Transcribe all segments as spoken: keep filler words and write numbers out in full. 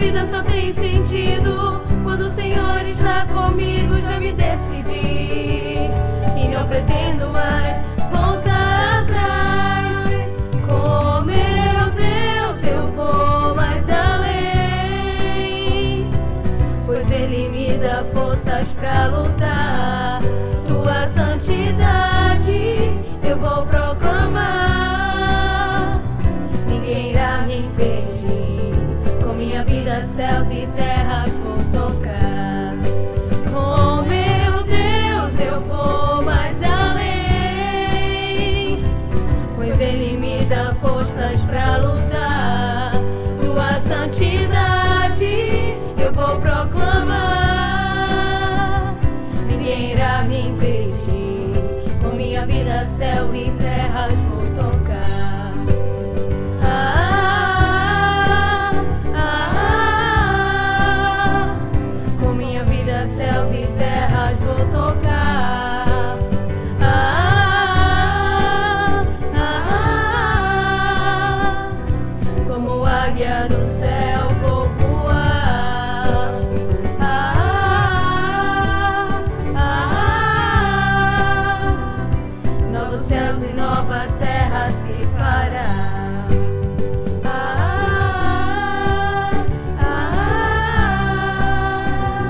vida só tem sentido quando o Senhor está comigo. Já me decidi e não pretendo mais voltar atrás. Com meu Deus eu vou mais além, pois Ele me dá forças pra lutar. Tua santidade eu vou proclamar, ninguém irá me impedir. Com minha vida céus e terras vou tocar. Com meu Deus eu vou mais além, pois Ele me dá forças pra lutar. Tua santidade eu vou proclamar, ninguém irá me impedir. Com minha vida céus e terras vou tocar. Ah, ah, ah, com minha vida céus e terras vou tocar. Ah, ah, ah, como águia no céu vou voar. Ah, ah, ah, novos céus e nova terra se fará. Ah, ah,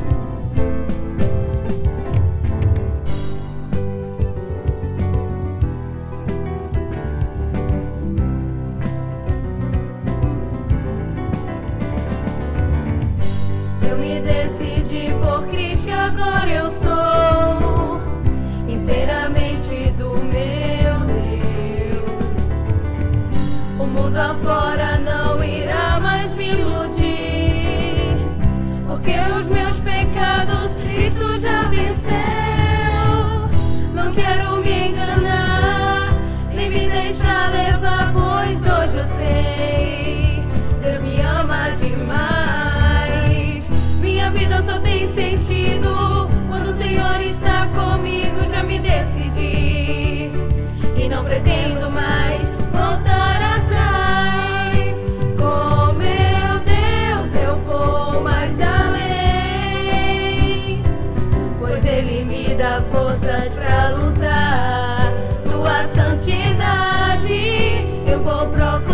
eu me decidi por Cristo, agora eu sou inteiramente do meu Deus. O mundo afora não irá mais me iludir, porque os meus pecados Cristo já venceu. Não quero me enganar, nem me deixar levar, pois hoje eu sei, Deus me ama demais. Minha vida só tem sentido quando o Senhor está comigo. Já me decidi e não pretendo mais voltar atrás. Com meu Deus eu vou mais além, pois Ele me dá forças pra lutar. Tua santidade eu vou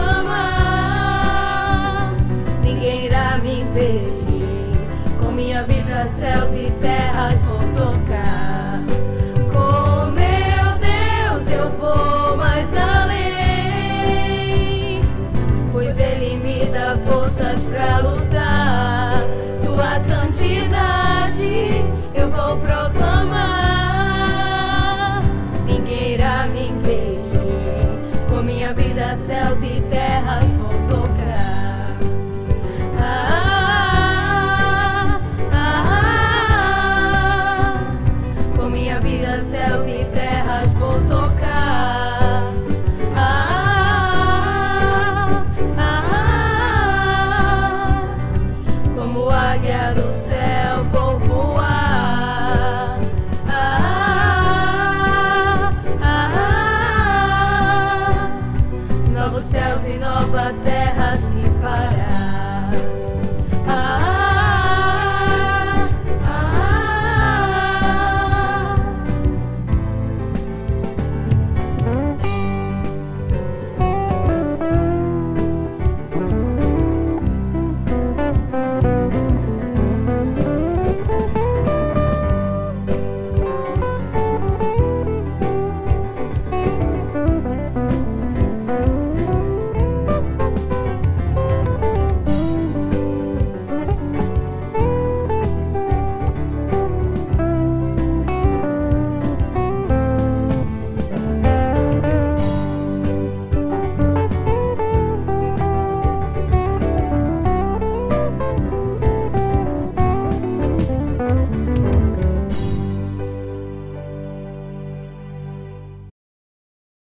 proclamar, ninguém irá me impedir. Com minha vida céus e terras vou tocar. Com meu Deus eu vou mais além, pois Ele me dá forças pra lutar.